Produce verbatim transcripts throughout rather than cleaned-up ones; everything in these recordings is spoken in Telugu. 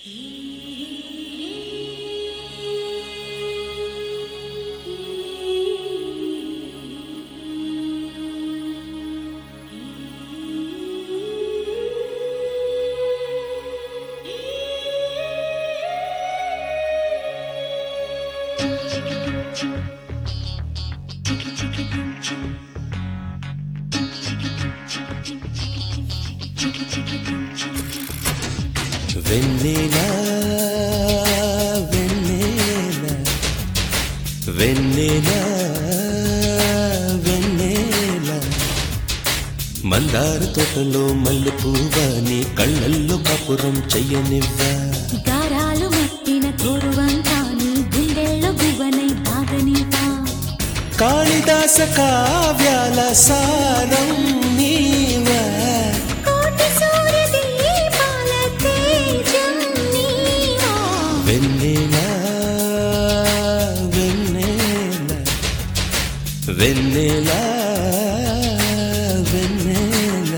వెన్నెల వెన్నెల వెన్నెల వెన్నెల మందార తోటలో మల్లె పువ్వ నీ కళ్ళల్లో కాపురం చెయ్యనివ్వ గారాలు మట్టిన గోరువంతా నీ గుండెల్లో గువ్వనై బాగనివ్వ కాళిదాస కావ్యాల సారం నీవ వెన్నెల వెన్నెల వెన్నెల వెన్నెల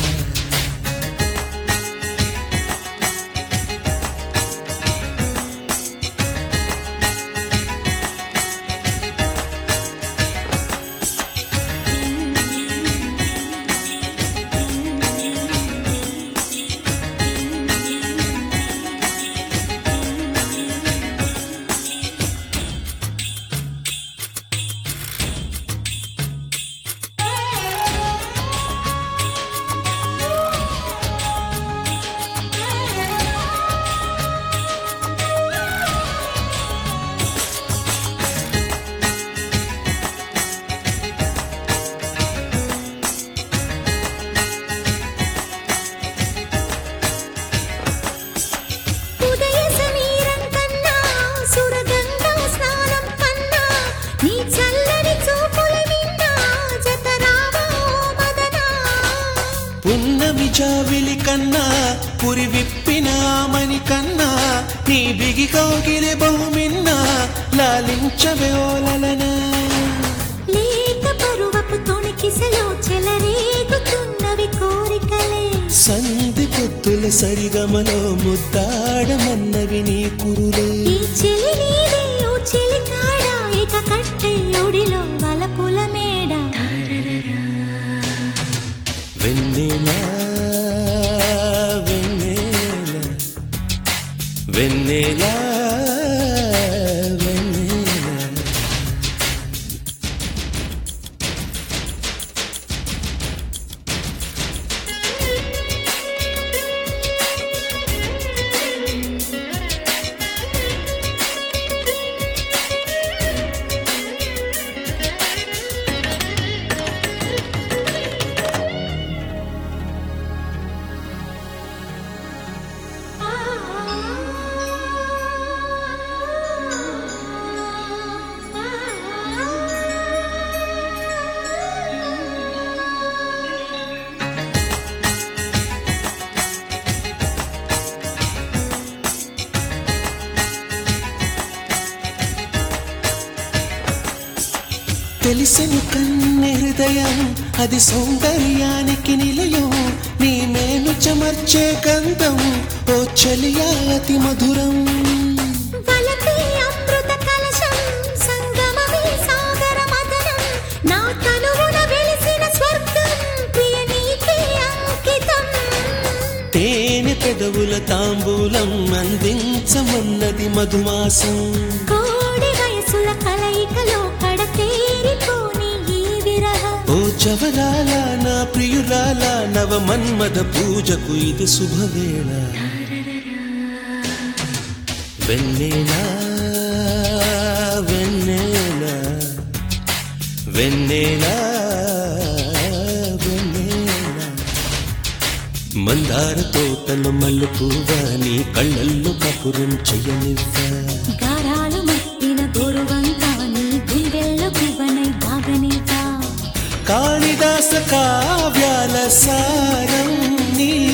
పున్నమి జావిలి కన్నా పురి విప్పిన ఆమని కన్నా నీ బిగి కౌగిలి బహుమిన్నా లాలించవే ఓలలనా లేత పరువపు తొణికిసలో చెలరేగుతున్నవి కోరికలే సంధి పొద్దుల సరిగమలో ముద్దాడమన్నవి నీ కురులే ఈ చెలి నీదే ఓ చెలి కాడా ఇక కట్టే ఒడిలో వలపుల మేడ వెన్నెల వెన్నెల వెన్నెల వెన్నెల తెలిసెను కన్నె హృదయం అది సౌందర్యానికి నిలయం నీ మేను చెమర్చే గంధం ఓ చలియా అతి మధురం వలపే అమృత కలశం సంగమమే సాగర మదనం నా తనువున వెలిసిన స్వర్గం ప్రియ నీకే అంకితం తేనె పెదవుల తాంబూలం అందించమన్నది మధుమాసం కోడి వయసుల కలయికలో కడతేరిపోని ఈ విరహం ఓ జవరాల నా ప్రియురాల నవ మన్మథ పూజకు ఇది శుభవేళ వెన్నెల వెన్నెల వెన్నెల వెన్నెల మందార తోటలో మల్లె పువ్వ నీ కళ్ళల్లో కాపురం చెయ్యనివ్వ గారాలు మట్టిన గోరువంతా నీ గుండెల్లో గువ్వనై బాగనివ్వ కాళిదాస కావ్యాల సారం నీ